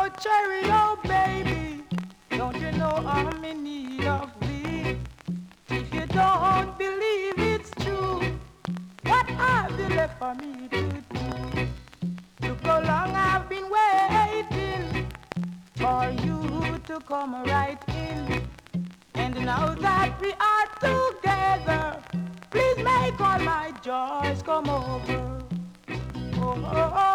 cherry, oh baby, don't you know I'm in need of thee? If you don't believe it's true, what have you left for me to do? Look how long I've been waiting for you to come right in. And now that we are together, please make all my joys come over. Oh, oh, oh.